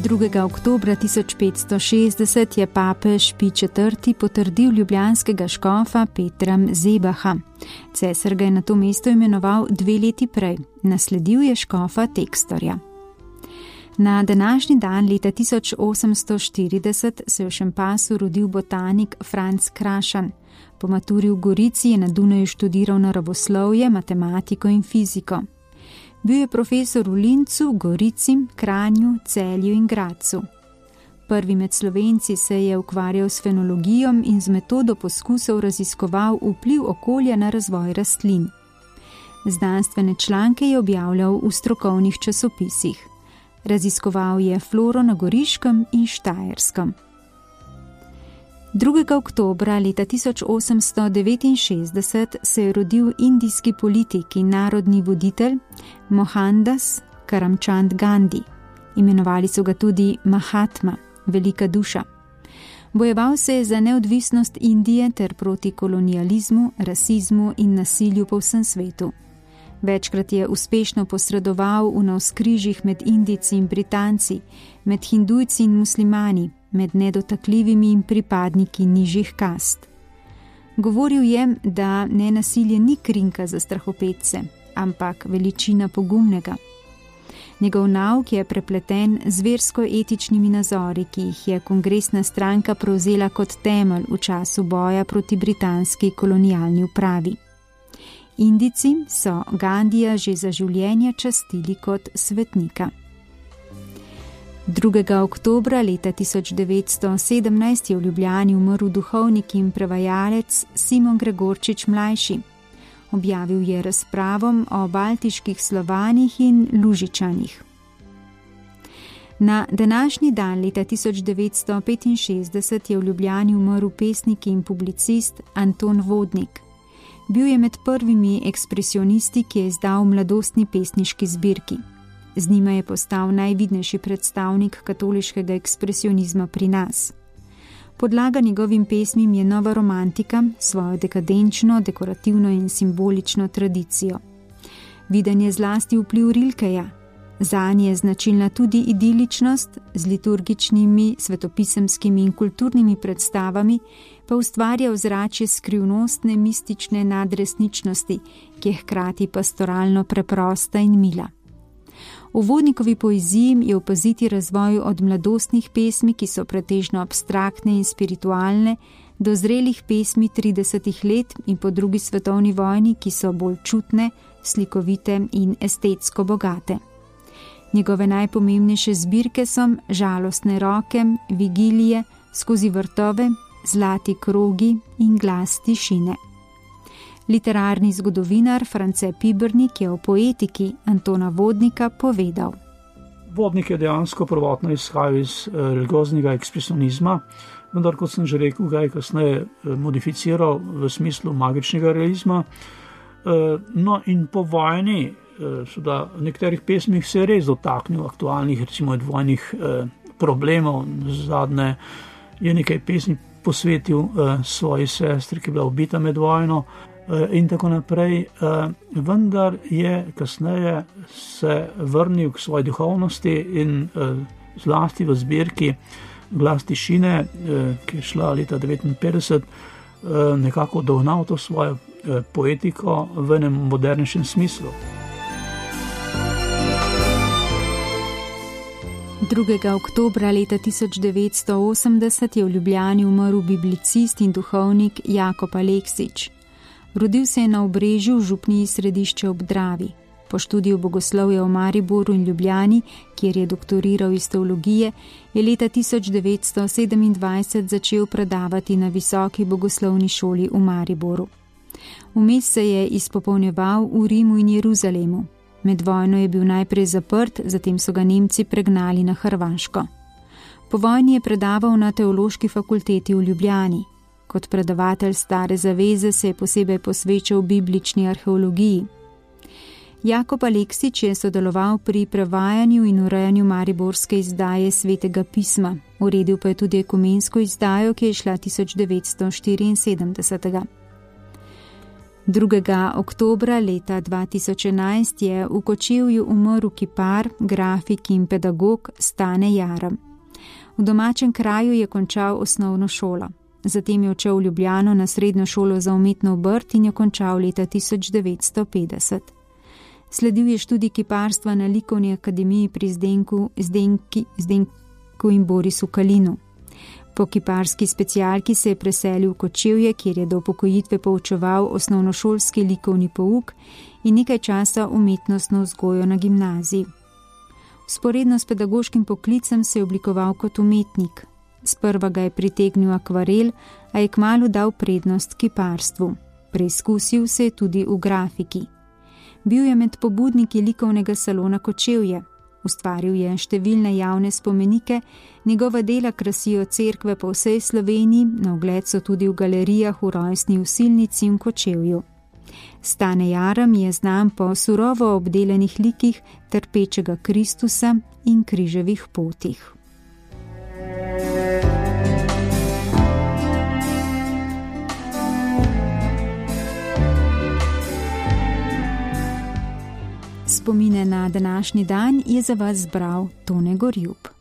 2. oktobra 1560 je papež Pij IV. Potrdil ljubljanskega škofa Petra Zebaha. Cesar ga je na to mesto imenoval 2 leti prej, nasledil je škofa Tekstorja. Na današnji dan leta 1840 se je v Šempasu rodil botanik Franc Krašan. Po maturi v Gorici je na Dunaju študiral naravoslovje, matematiko in fiziko. Bil je profesor v Lincu, Gorici, Kranju, Celju in Gradcu. Prvi med Slovenci se je ukvarjal s fenologijo in z metodo poskusov raziskoval vpliv okolja na razvoj rastlin. Znanstvene članke je objavljal v strokovnih časopisih. Raziskoval je floro na Goriškem in Štajerskem. 2. oktobra leta 1869 se je rodil indijski politik in narodni voditelj Mohandas Karamchand Gandhi. Imenovali so ga tudi Mahatma, velika duša. Bojeval se je za neodvisnost Indije ter proti kolonializmu, rasizmu in nasilju po vsem svetu. Večkrat je uspešno posredoval v navzkrižjih med Indijci in Britanci, med Hindujci in muslimani, med nedotakljivimi in pripadniki nižjih kast. Govoril je, da nenasilje ni krinka za strahopetce, ampak veličina pogumnega. Njegov nauk je prepleten z versko-etičnimi nazori, ki jih je kongresna stranka prevzela kot temelj v času boja proti britanski kolonialni upravi. Indijci so Gandhija že za življenje častili kot svetnika. 2. oktobra leta 1917 je v Ljubljani umrl duhovnik in prevajalec Simon Gregorčič mlajši. Objavil je razpravom o baltiških Slovanih in Lužičanih. Na današnji dan leta 1965 je v Ljubljani umrl pesnik in publicist Anton Vodnik. Bil je med prvimi ekspresionisti, ki je izdal mladostni pesniški zbirki. Z njima je postal najvidnejši predstavnik katoliškega ekspresionizma pri nas. Podlaga njegovim pesmim je nova romantika, svojo dekadenčno, dekorativno in simbolično tradicijo. Viden je zlasti vpliv Rilkeja. Zanje je značilna tudi idiličnost, z liturgičnimi, svetopisemskimi in kulturnimi predstavami pa ustvarja ozračje skrivnostne, mistične nadresničnosti, ki je hkrati pastoralno preprosta in mila. V Vodnikovi poeziji je opaziti razvoj od mladostnih pesmi, ki so pretežno abstraktne in spiritualne, do zrelih pesmi 30 let in po drugi svetovni vojni, ki so bolj čutne, slikovite in estetsko bogate. Njegove najpomembnejše zbirke so Žalostne roke, Vigilije, Skozi vrtove, Zlati krogi in Glas tišine. Literarni zgodovinar France Pibernik je o poetiki Antona Vodnika povedal. Vodnik je dejansko prvotno izhajal iz religioznega ekspresionizma, vendar, kot sem že rekel, ga je kasneje modificiral v smislu magičnega realizma. No in po vojni, v nekaterih pesmih se je res dotaknil aktualnih, recimo vojnih problemov. Zadnje je nekaj pesmi posvetil svoji sestri, ki je bila ubita med vojno, in tako naprej, vendar je kasneje se vrnil k svoji duhovnosti in zlasti v zbirki Glas tišine, ki je šla leta 1959, nekako dognal to svojo poetiko v enem modernejšem smislu. 2. oktobra leta 1980 je v Ljubljani umrl biblicist in duhovnik Jakob Aleksič. Rodil se je na Obrežju v župniji Središče ob Dravi. Po študiju bogoslovja v Mariboru in Ljubljani, kjer je doktoriral iz teologije, je leta 1927 začel predavati na Visoki bogoslovni šoli v Mariboru. Vmes se je izpopolnjeval v Rimu in Jeruzalemu. Med vojno je bil najprej zaprt, zatem so ga Nemci pregnali na Hrvaško. Po vojni je predaval na Teološki fakulteti v Ljubljani. Kot predavatelj Stare zaveze se je posebej posvečal biblični arheologiji. Jakob Aleksič je sodeloval pri prevajanju in urejanju mariborske izdaje Svetega pisma, uredil pa je tudi ekumensko izdajo, ki je šla 1974. 2. oktobra leta 2011 je v Kočevju umrl kipar, grafik in pedagog Stane Jarem. V domačem kraju je končal osnovno šolo. Zatem je odšel v Ljubljano na srednjo šolo za umetno obrt in jo končal leta 1950. Sledil je študij kiparstva na Likovni akademiji pri Zdenku in Borisu Kalinu. Po kiparski specialki se je preselil v Kočevje, kjer je do upokojitve poučeval osnovnošolski likovni pouk in nekaj časa umetnostno vzgojo na gimnaziji. Vzporedno s pedagoškim poklicem se je oblikoval kot umetnik. Sprva ga je pritegnil akvarel, a je kmalu dal prednost kiparstvu. Preizkusil se je tudi v grafiki. Bil je med pobudniki likovnega salona Kočevje. Ustvaril je številne javne spomenike, njegova dela krasijo cerkve po vsej Sloveniji, na ogled so tudi v galerijah v Rojstni Osilnici in Kočevju. Stane Jarem je znan po surovo obdelanih likih trpečega Kristusa in križevih potih. Spomine na današnji dan je za vas zbral Tone Gorjup.